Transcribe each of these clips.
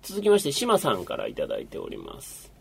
続きまして島さんからいただいております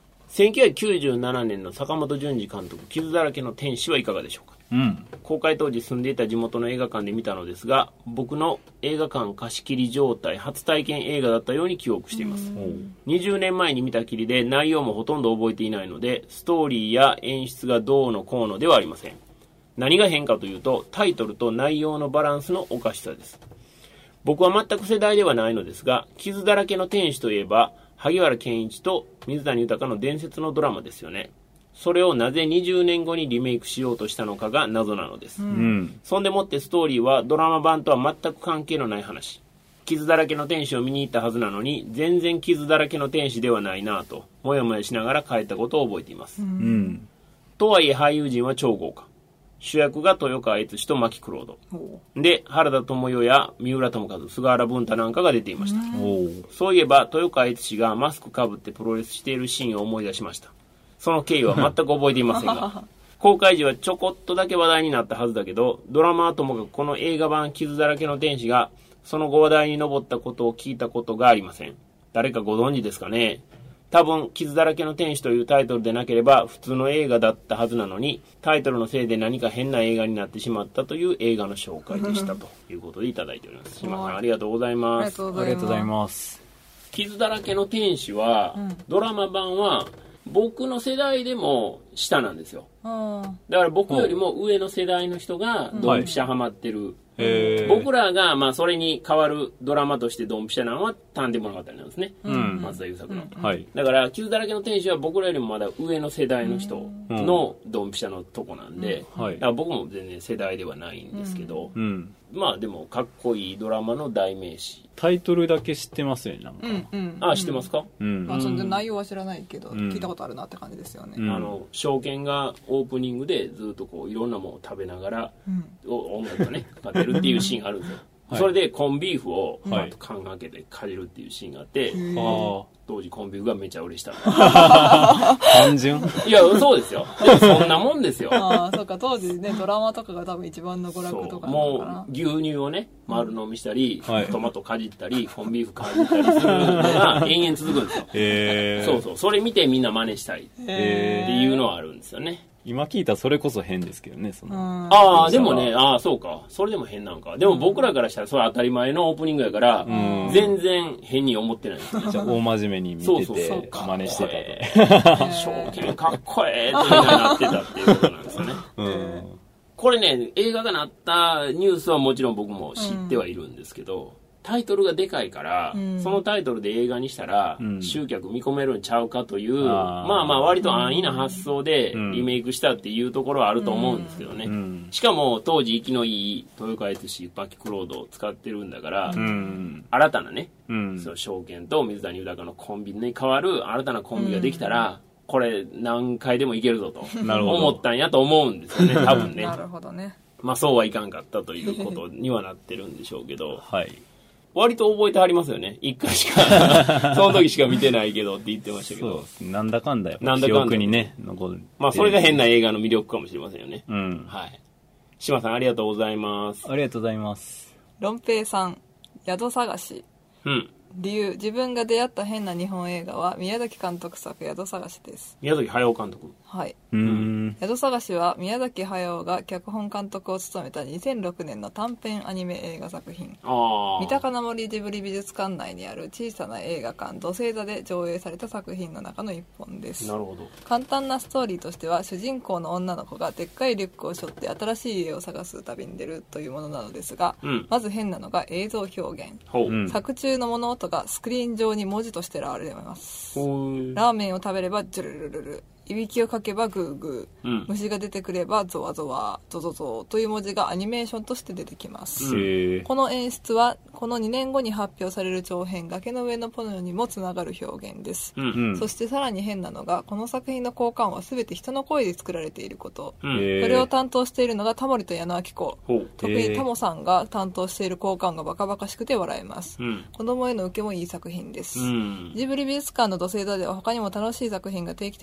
。1997年の坂本淳二監督、傷だらけの天使はいかがでしょうか。公開当時住んでいた地元の映画館で見たのですが、僕の映画館貸し切り状態初体験映画だったように記憶しています。20年前に見たきりで内容もほとんど覚えていないので、ストーリーや演出がどうのこうのではありません。何が変かというと、タイトルと内容のバランスのおかしさです。僕は全く世代ではないのですが、傷だらけの天使といえば萩原健一と水谷豊の伝説のドラマですよね。それをなぜ20年後にリメイクしようとしたのかが謎なのです、そんでもってストーリーはドラマ版とは全く関係のない話。傷だらけの天使を見に行ったはずなのに、全然傷だらけの天使ではないなぁともやもやしながら帰ったことを覚えています、とはいえ俳優陣は超豪華。主役が豊川悦司と牧クロードで、原田知世や三浦友和、菅原文太なんかが出ていました。そういえば豊川悦司がマスクかぶってプロレスしているシーンを思い出しました。その経緯は全く覚えていませんが公開時はちょこっとだけ話題になったはずだけど、ドラマはともかくこの映画版傷だらけの天使がその後話題に上ったことを聞いたことがありません。誰かご存知ですかね。多分傷だらけの天使というタイトルでなければ普通の映画だったはずなのに、タイトルのせいで何か変な映画になってしまったという映画の紹介でしたということでいただいております。島さんありがとうございます。 ありがとうございます。 傷だらけの天使は、ドラマ版は僕の世代でも下なんですよ。だから僕よりも上の世代の人がドンピシャハマってる、僕らがまあそれに代わるドラマとしてドンピシャなのは探偵物語なんですね、松田優作の、だから傷だらけの天使は僕らよりもまだ上の世代の人のドンピシャのとこなんで、だから僕も全然世代ではないんですけど、まあでもかっこいいドラマの代名詞。 タイトルだけ知ってますよね、なんか。 知ってますか。 まあ、その内容は知らないけど、聞いたことあるなって感じですよね。 証券がオープニングでずっとこういろんなものを食べながら、音楽がねかかってるっていうシーンがあるんですよそれでコンビーフを缶開けてかじるっていうシーンがあって、当時コンビーフがめちゃ売れした単純。 いやそうですよ。でもそんなもんですよ。 そうか、当時ねドラマとかが多分一番の娯楽とかなのかな。 もう牛乳をね丸飲みしたり、トマトかじったりコンビーフかじったりするのが延々続くんですよ。そうそれ見てみんな真似したいっていうのはあるんですよね。 今聞いたらそれこそ変ですけどね、そのでもね、そうか、それでも変なんか。でも僕らからしたらそれ当たり前のオープニングやから、全然変に思ってないんですよ。 じゃあ大真面目に見てて真似してたと。 証券かっこええってなってたっていうことなんですよね。これね、映画がなったニュースはもちろん僕も知ってはいるんですけど、タイトルがでかいから、そのタイトルで映画にしたら、集客見込めるんちゃうかという、まあまあ割と安易な発想でリメイクしたっていうところはあると思うんですけどね。しかも当時生きのいい豊川悦司、牧クロードを使ってるんだから、新たなね、その証券と水谷豊のコンビに代わる新たなコンビができたら、これ何回でもいけるぞと思ったんやと思うんですよね、多分ね。 なるほどね。 まあそうはいかんかったということにはなってるんでしょうけど、割と覚えてはりますよね。一回しかその時しか見てないけどって言ってましたけど、 なんだかんだ記憶にね残る。 まあそれが変な映画の魅力かもしれませんよね。島さんありがとうございます。 ありがとうございます。 ロンペイさん、宿探し。理由、自分が出会った変な日本映画は宮崎監督作宿探しです。 宮崎駿監督。 はい。宿探しは宮崎駿が脚本監督を務めた2006年の短編アニメ映画作品。三鷹の森ジブリ美術館内にある小さな映画館土星座で上映された作品の中の一本です。 なるほど。 簡単なストーリーとしては、主人公の女の子がでっかいリュックを背負って新しい家を探す旅に出るというものなのですが、まず変なのが映像表現。作中の物音がスクリーン上に文字として現れます。ラーメンを食べればジュルルルル、いびきをかけばグーグー、虫が出てくればゾワゾワゾゾゾという文字がアニメーションとして出てきます。この演出はこの2年後に発表される長編崖の上のポニョにもつながる表現です。そしてさらに変なのが、この作品の効果音は全て人の声で作られていること。これを担当しているのがタモリと矢野顕子。特にタモさんが担当している効果音がバカバカしくて笑えます。子供への受けもいい作品です。ジブリ美術館の土星座では他にも楽しい作品が定期的に上映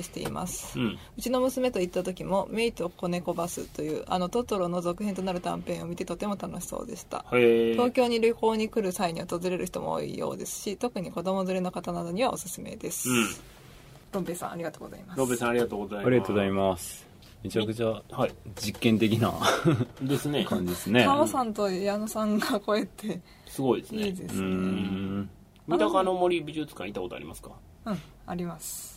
定しています、うちの娘と行った時もメイと子猫バスというトトロの続編となる短編を見てとても楽しそうでした。東京に旅行に来る際に訪れる人も多いようですし、特に子供連れの方などにはおすすめです。ロンペイさんありがとうございます。 ロンペイさんありがとうございます。 ありがとうございます。めちゃくちゃ実験的なですね感じですね。 タモさんと矢野さんがこうやってすごいですね。 いいですね。 三鷹の森美術館行ったことありますか？ あります。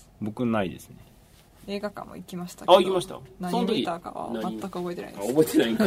僕ないですね。 映画館も行きましたけど。 行きました。 何見たかは全く覚えてないです。 覚えてないんか。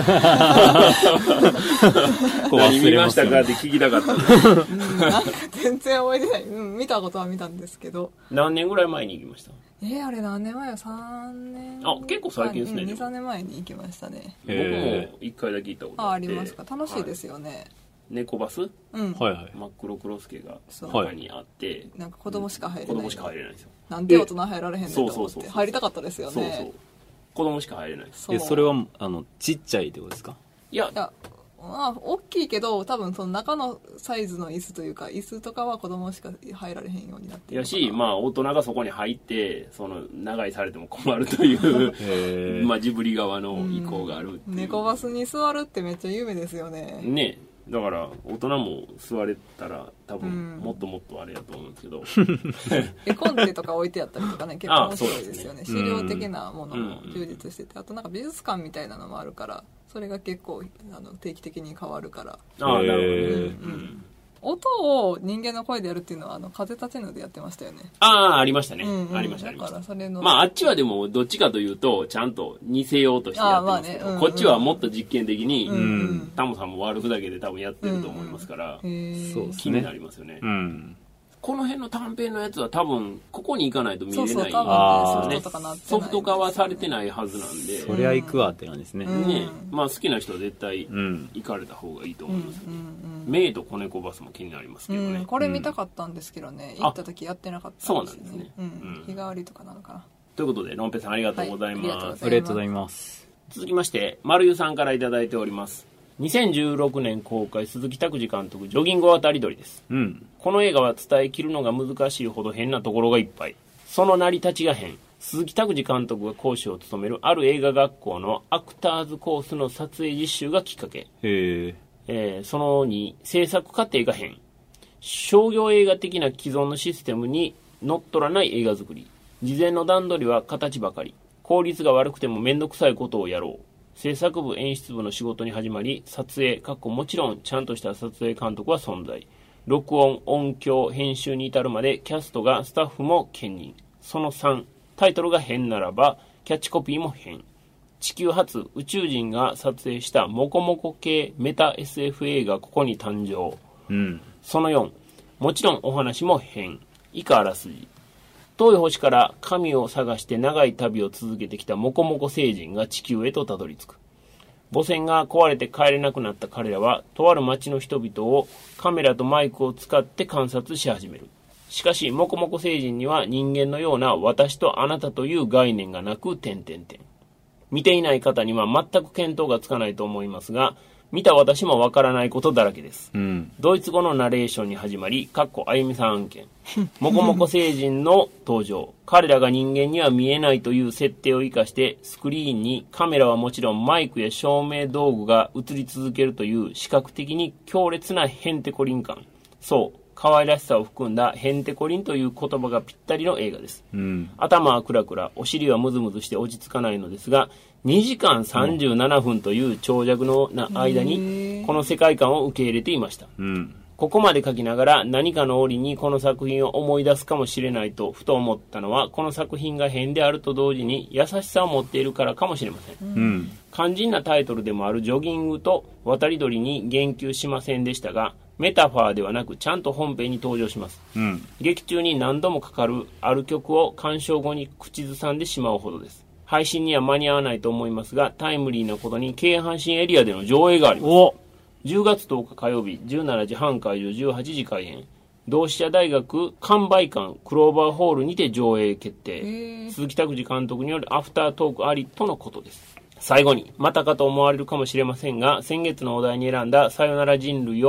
何見ましたかって聞きたかった。 なんか全然覚えてない。見たことは見たんですけど。 何年ぐらい前に行きました？ あれ何年前よ？ 3年。 結構最近ですね。 2、3年前に行きましたね。 僕も1回だけ行ったことあって。 ありますか。楽しいですよね。 猫バス、 真っ黒クロスケが中にあって、 なんか子供しか入れない。 子供しか入れないんですよ。 なんで大人入られへんねんと思って入りたかったですよね。 そう子供しか入れないです。 それはちっちゃいってことですか？ いや大きいけど多分その中のサイズの椅子というか椅子とかは子供しか入られへんようになってるやし、大人がそこに入って長居されても困るというジブリ側の意向がある。 猫バスに座るってめっちゃ有名ですよね。 ね、だから大人も座れたら多分もっともっとあれやと思うんですけど、 絵コンテとか置いてあったりとかね、結構面白いですよね。資料的なものも充実してて、あとなんか美術館みたいなのもあるから、それが結構定期的に変わるから。 なるほどね。 音を人間の声でやるっていうのは風立ちぬでやってましたよね。 ありましたね。ありました。 だからそれのあっちはでもどっちかというとちゃんと似せようとしてやってますけど、こっちはもっと実験的にタモさんも悪ふざけで多分やってると思いますから、気になりますよね。この辺の短編のやつは多分ここに行かないと見れない。ソフト化はされてないはずなんで、 そりゃ行くわってなんですね。 好きな人は絶対行かれた方がいいと思います。メイと子猫バスも気になりますけどね。 これ見たかったんですけどね、行った時やってなかったんですよね。 そうなんですね。 日替わりとかなのかな。 ということでロンペさんありがとうございます。 ありがとうございます。 続きまして丸湯さんからいただいております。2016年公開、鈴木拓司監督、ジョギング渡り鳥です。この映画は伝えきるのが難しいほど変なところがいっぱい。その成り立ちが変。鈴木拓司監督が講師を務めるある映画学校のアクターズコースの撮影実習がきっかけ。その2、制作過程が変。商業映画的な既存のシステムに乗っ取らない映画作り。事前の段取りは形ばかり。効率が悪くてもめんどくさいことをやろう。制作部演出部の仕事に始まり、撮影もちろんちゃんとした撮影監督は存在。録音、音響、編集に至るまでキャストがスタッフも兼任。その3、タイトルが変ならばキャッチコピーも変。地球初宇宙人が撮影したモコモコ系メタ SF 映画ここに誕生。その4、もちろんお話も変。以下あらすじ。遠い星から神を探して長い旅を続けてきたモコモコ星人が地球へとたどり着く。母船が壊れて帰れなくなった彼らは、とある町の人々をカメラとマイクを使って観察し始める。しかし、モコモコ星人には人間のような私とあなたという概念がなく、見ていない方には全く見当がつかないと思いますが、見た私もわからないことだらけです。ドイツ語のナレーションに始まり、あゆみさん案件。モコモコ星人の登場。彼らが人間には見えないという設定を生かして、スクリーンにカメラはもちろんマイクや照明道具が映り続けるという視覚的に強烈なヘンテコリン感。そう、可愛らしさを含んだヘンテコリンという言葉がぴったりの映画です。頭はクラクラ、お尻はムズムズして落ち着かないのですが、2時間37分という長尺の間にこの世界観を受け入れていました。ここまで書きながら何かの折にこの作品を思い出すかもしれないとふと思ったのは、この作品が変であると同時に優しさを持っているからかもしれません。肝心なタイトルでもあるジョギングと渡り鳥に言及しませんでしたが、メタファーではなくちゃんと本編に登場します。劇中に何度もかかるある曲を鑑賞後に口ずさんでしまうほどです。配信には間に合わないと思いますが、タイムリーなことに京阪神エリアでの上映があります。10月10日火曜日、17時半会場、18時開演。同志社大学完売館クローバーホールにて上映決定。鈴木拓司監督によるアフタートークありとのことです。最後に、またかと思われるかもしれませんが、先月のお題に選んださよなら人類を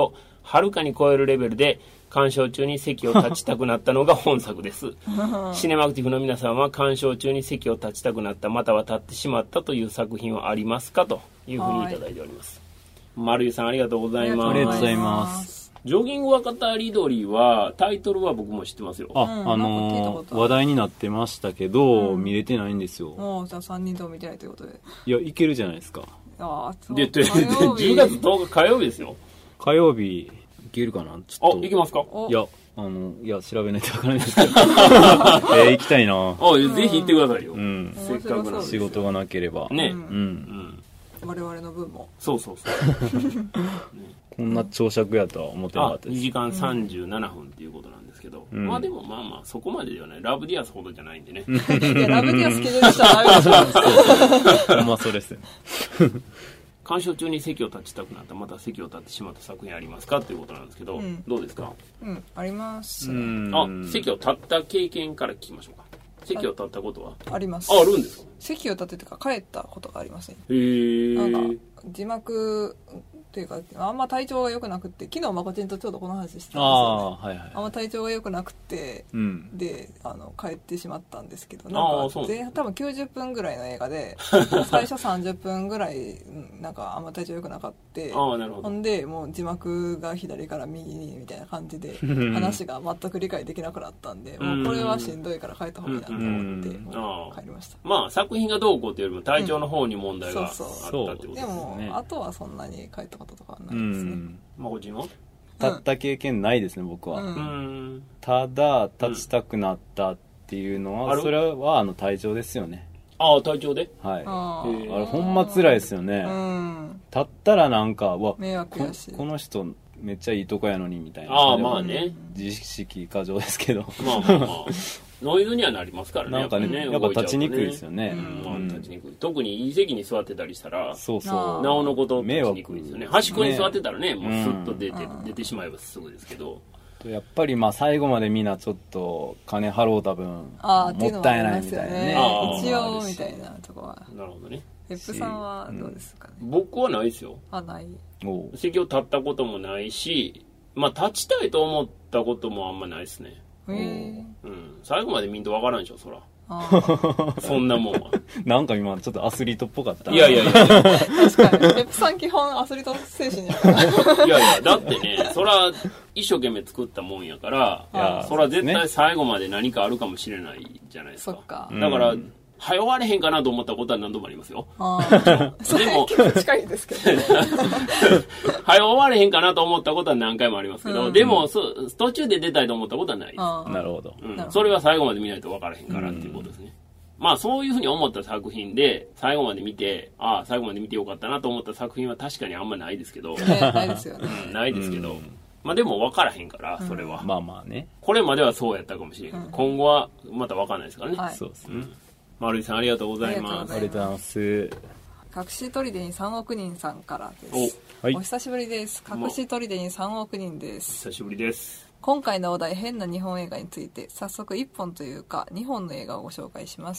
はるかに超えるレベルで鑑賞中に席を立ちたくなったのが本作ですシネマクティブの皆さんは鑑賞中に席を立ちたくなったまたは立ってしまったという作品はありますかというふうにいただいております。丸井さんありがとうございます。 ありがとうございます。 ジョギング若田リドリーはタイトルは僕も知ってますよ。 話題になってましたけど、見れてないんですよ。 じゃあ3人とも見てないということで。 いやいけるじゃないですか。 で10月10日火曜日ですよ。 火曜日いけるかな。ちょっといけますか。 いや調べないと分からないですけど行きたいな。 ぜひ行ってくださいよ。 せっかくな仕事がなければね。 我々の分も。 そうこんな長尺やとは思ってなかったです。 2時間37分っていうことなんですけど、まあでもまあそこまでではない。ラブディアスほどじゃないんでね。 いやラブディアス気にしたらダメでしょ。 まあそうですよね。 鑑賞中に席を立ちたくなったまた席を立ってしまった作品ありますかということなんですけど、どうですか。 あります。 席を立った経験から聞きましょうか。席を立ったことはあります。 あるんですか。 席を立ててか帰ったことがありません。 なんか字幕っていうかあんま体調が良くなくて、昨日まこちんとちょうどこの話してたんですよね。あんま体調が良くなくて、で帰ってしまったんですけど、なんか前半多分90分ぐらいの映画で最初30分ぐらいなんかあんま体調良くなかった。ほんでもう字幕が左から右にみたいな感じで話が全く理解できなくなったんで、もうこれはしんどいから帰った方がいいなと思って帰りました。 まあ作品がどうこうというよりも体調の方に問題があったってことですね。 でもあとはそんなに帰ったこととかはないですね。 まこちんは立った経験ないですね僕は。ただ立ちたくなったっていうのは、それは体調ですよね。 体調で。 はい。あれほんま辛いですよね。立ったらなんか迷惑やし、 この人めっちゃいいとこやのにみたいな。 まあね。 自意識過剰ですけど。 まあノイズにはなりますからね。 なんかね、やっぱ立ちにくいですよね。 立ちにくい。特にいい席に座ってたりしたら、 そうなおのこと立ちにくいですよね。端っこに座ってたらね、もうスッと出てしまえばすぐですけど。 やっぱり最後までみんなちょっと金払うた分もったいないみたいなね。 一応みたいなとこは。 なるほどね。 ヘップさんはどうですかね。 僕はないですよ。 ない。 席を立ったこともないし、立ちたいと思ったこともあんまないですね。最後まで見んとわからんでしょ、そら。そんなもんは。 なんか今ちょっとアスリートっぽかった。 いや確かにヘップさん基本アスリート精神やからいやだってね、そら一生懸命作ったもんやから、そら絶対最後まで何かあるかもしれないじゃないですか。 そっか。 だから早終われへんかなと思ったことは何度もありますよ。 でも結構近いですけど早終われへんかなと思ったことは何回もありますけど、でも途中で出たいと思ったことはないです。 なるほど。 それは最後まで見ないと分からへんからっていうことですね。そういうふうに思った作品で最後まで見て、最後まで見てよかったなと思った作品は確かにあんまないですけど、 ないですよね。 ないですけど、でも分からへんから、それは。 まあね。 これまではそうやったかもしれんけど、今後はまた分かんないですからね。 そうですね。 丸井さんありがとうございます。 ありがとうございます。 隠し砦に3億人さんからです。お久しぶりです。隠し砦に3億人です。 久しぶりです。 今回のお題変な日本映画について早速1本というか2本の映画をご紹介します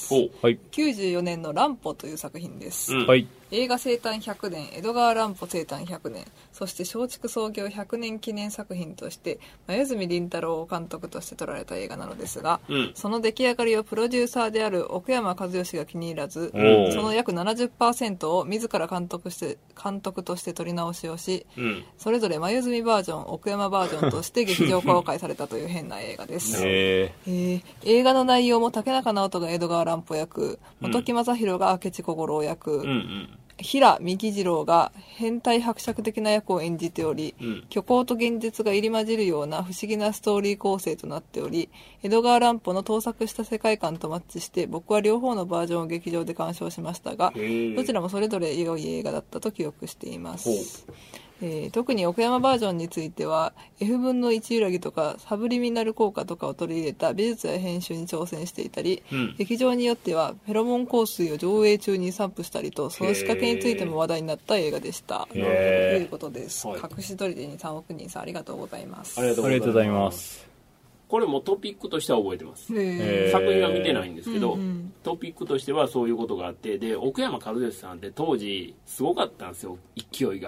。94年の乱歩という作品です。映画生誕100年、江戸川乱歩生誕100年、そして松竹創業100年記念作品として黛凛太郎を監督として撮られた映画なのですが、その出来上がりをプロデューサーである奥山和義が気に入らず、その約 70% を自ら監督として撮り直しをし、それぞれ黛バージョン、奥山バージョンとして劇場公開されたという変な映画です。映画の内容も竹中直人が江戸川乱歩役、本木雅弘が明智小五郎役、平幹二郎が変態伯爵的な役を演じており、虚構と現実が入り混じるような不思議なストーリー構成となっており、江戸川乱歩の盗作した世界観とマッチして僕は両方のバージョンを劇場で鑑賞しましたが、どちらもそれぞれ良い映画だったと記憶しています。特に奥山バージョンについては F 分の1揺らぎとかサブリミナル効果とかを取り入れた美術や編集に挑戦していたり、劇場によってはフェロモン香水を上映中に散布したりと、その仕掛けについても話題になった映画でしたということです。隠し砦に3億人さんありがとうございます。 ありがとうございます。 これもトピックとしては覚えてます。作品は見てないんですけど、トピックとしてはそういうことがあって、で奥山和義さんって当時すごかったんですよ、勢いが。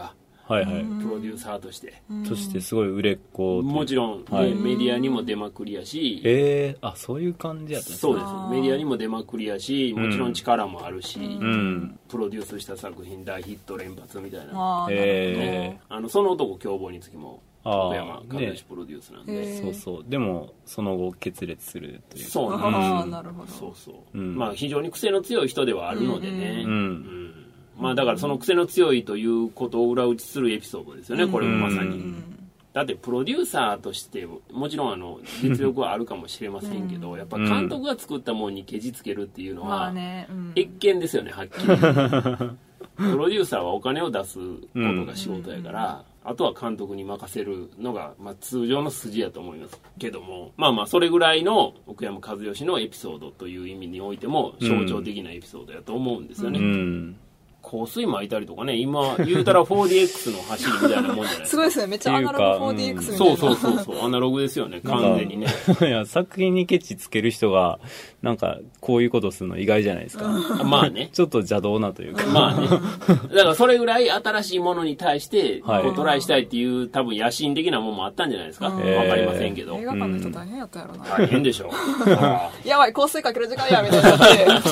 はいはい、 プロデューサーとして。 そしてすごい売れっ子。 もちろん、はい、メディアにも出まくりやし。 そういう感じやったんですね。そうです。メディアにも出まくりやし、もちろん力もあるし、プロデュースした作品大ヒット連発みたいな。その男凶暴につきも。小山和義プロデュースなんで、 そうそうでもその後決裂するという。 そうなんです。なるほど。 そうそう、まあ非常に癖の強い人ではあるのでね、まあだからその癖の強いということを裏打ちするエピソードですよね、これもまさに。だってプロデューサーとしてもちろん実力はあるかもしれませんけど、やっぱ監督が作ったものにケチつけるっていうのは越見ですよね、はっきり。プロデューサーはお金を出すことが仕事やから、あとは監督に任せるのが、まあ、通常の筋やと思いますけども、まあまあそれぐらいの奥山和義のエピソードという意味においても象徴的なエピソードやと思うんですよね。香水巻いたりとかね、今言うたら 4DX の走りみたいなもんじゃないですか。 すごいですね、めっちゃアナログ 4DX みたいな。 そうアナログですよね、完全にね。 いや、作品にケチつける人がなんかこういうことするの意外じゃないですか。 まあね、 ちょっと邪道なというか。 まあね、だからそれぐらい新しいものに対してトライしたいっていう多分野心的なものもあったんじゃないですか。わかりませんけど。 映画館の人大変やったやろな。 大変でしょ。 やばい、香水かける時間やみたいな。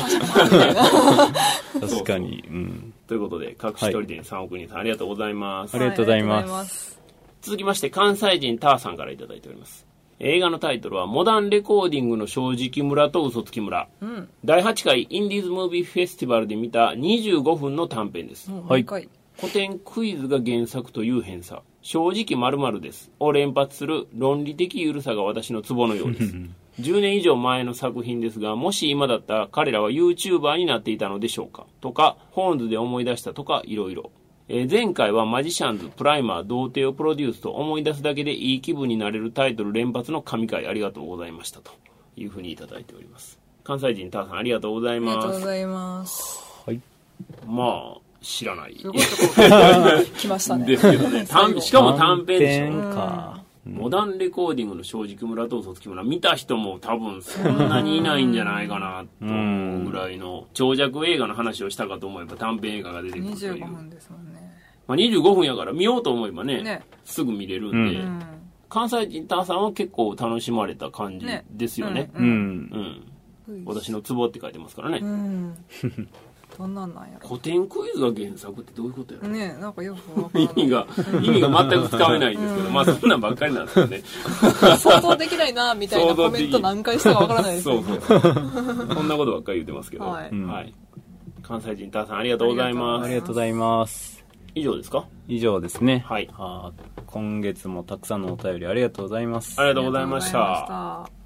確かに。 ということで、隠し撮り店3億人さん、ありがとうございます。 ありがとうございます。 続きまして、関西人ターさんからいただいております。映画のタイトルは、モダンレコーディングの正直村と嘘つき村。第8回インディーズムービーフェスティバルで見た25分の短編です。 はい。 古典クイズが原作という偏差。正直〇〇です。を連発する論理的ゆるさが私のツボのようです。10年以上前の作品ですが、もし今だったら彼らは YouTuber になっていたのでしょうかとか、ホーンズで思い出したとか、いろいろ。前回はマジシャンズ、プライマー、童貞をプロデュースと思い出すだけでいい気分になれるタイトル連発の神回ありがとうございましたというふうにいただいております。関西人ターさんありがとうございます。 ありがとうございます。 はい。 まあ、知らない。 すごいとこ来ましたね。 ですけどね。しかも短編でしょ。 か。 モダンレコーディングの正直村と嘘つき村見た人も多分そんなにいないんじゃないかなと思うぐらいの長尺映画の話をしたかと思えば短編映画が出てくるという。 25分ですもんね。 まあ、25分やから見ようと思えばねすぐ見れるんで、関西人ターさんは結構楽しまれた感じですよね。私のツボって書いてますからね。 どんなんなんやろ。 古典クイズが原作ってどういうことやろね。なんかよくわからない。 意味が全くつかめないんですけど、まあそんなんばっかりなんですよね。 想像できないなみたいなコメント何回したかわからないです。 そうこんなことばっかり言ってますけど。はい。関西人ターさんありがとうございます。 ありがとうございます。 以上ですか？ 以上ですね。 はい。 今月もたくさんのお便りありがとうございます。 ありがとうございました。